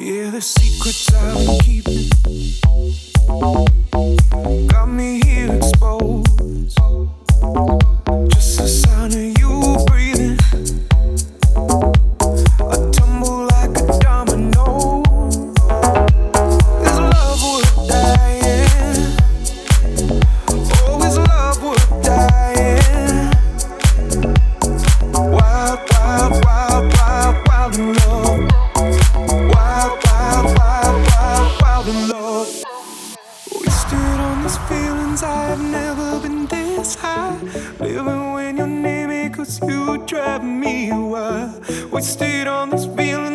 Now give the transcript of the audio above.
Yeah, the secrets I've been keeping got me here exposed. Just the sound of you breathing, I tumble like a domino. Is love worth dying? Oh, is love worth dying? Wild, wild, wild, wild, wild in love. Wild, wild, wild, wild, wild in love. Wasted on these feelings, I have never been this high. Living when you need me, cause you drive me wild. Wasted on these feelings,